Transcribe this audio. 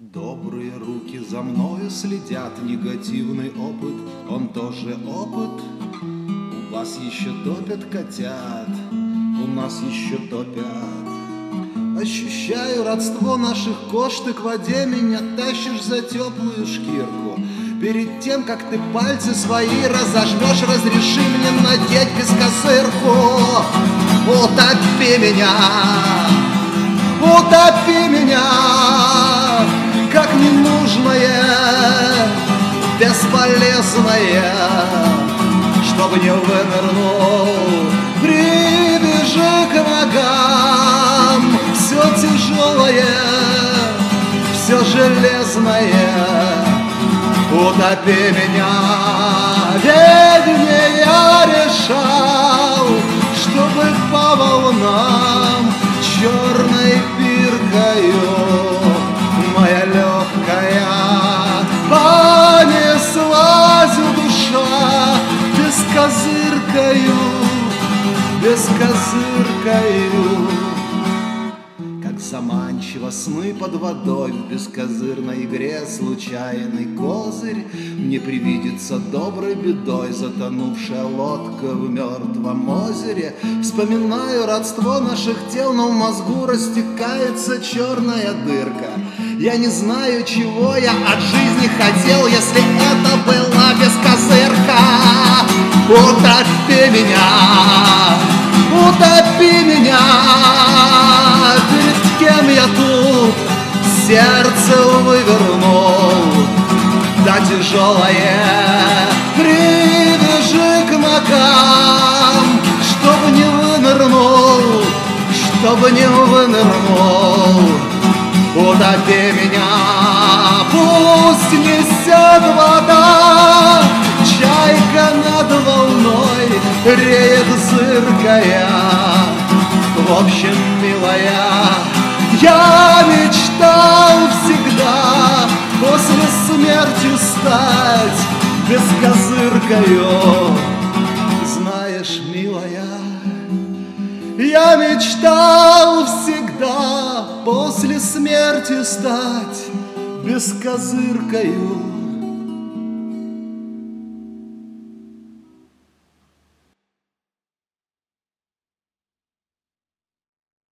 Добрые руки за мною следят, негативный опыт, он тоже опыт. У вас еще топят котят, у нас еще топят. Ощущаю родство наших кож, ты к воде меня тащишь за теплую шкирку. Перед тем, как ты пальцы свои разожмешь, разреши мне надеть бескозырку. Утопи меня, утопи меня, как ненужное, бесполезное, чтобы не вынырнул. Прибежи к ногам, все тяжелое, все железное. Утопи меня, ведь не я решал, чтобы по волнам черной пиркою моя легкая понеслась душа бескозыркою, бескозыркою. Как заманчиво сны под водой в бескозырной игре случайный козырь. Мне привидится доброй бедой затонувшая лодка в мертвом озере. Вспоминаю родство наших тел, но в мозгу растекается черная дырка. Я не знаю, чего я от жизни хотел, если это была бескозырка. Утопи меня, утопи меня, перед кем я тут сердце вывернул. Да тяжелое, прибежи к ногам, чтобы не вынырнул, чтобы не вынырнул. Утопи меня, пусть несет вода, чайка над волной реет зыркая. В общем, милая, я мечтал всегда после смерти стать бескозыркою. Знаешь, милая, я мечтал всегда после смерти стать бескозыркою.